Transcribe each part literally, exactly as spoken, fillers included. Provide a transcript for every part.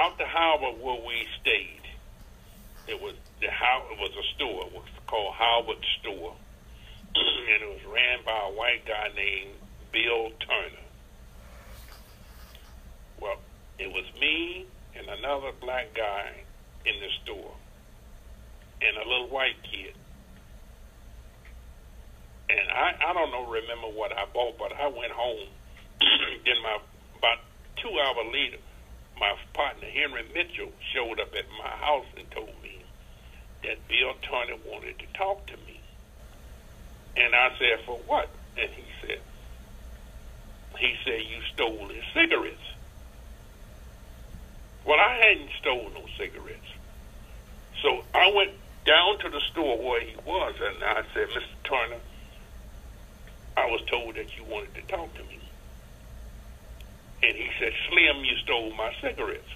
out the Howard where we stayed. It was the how it was a store. It was called Howard Store, and it was ran by a white guy named Bill Turner. Well, it was me and another black guy in the store, and a little white kid. And I, I don't know, remember what I bought, but I went home. Then my about two hours later, my partner Henry Mitchell showed up at my house and told me that Bill Turner wanted to talk to me. And I said, for what? And he said, he said, you stole his cigarettes. Well, I hadn't stolen no cigarettes. So I went down to the store where he was, and I said, Mister Turner, I was told that you wanted to talk to me. And he said, Slim, you stole my cigarettes.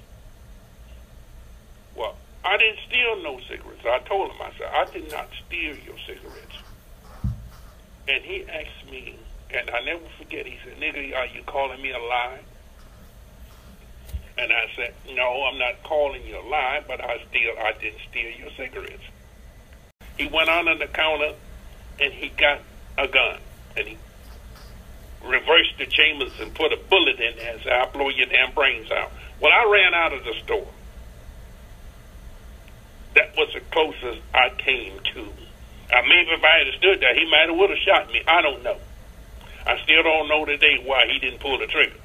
Well, I didn't steal no cigarettes. I told him, I said, I did not steal your cigarettes. And he asked me, and I never forget, he said, nigga, are you calling me a lie? And I said, no, I'm not calling you a lie, but I still, I didn't steal your cigarettes. He went under the counter, and he got a gun, and he reversed the chambers and put a bullet in there and said, I'll blow your damn brains out. Well, I ran out of the store. That was the closest I came to. Uh, maybe if I had stood there, he might have would have shot me. I don't know. I still don't know today why he didn't pull the trigger.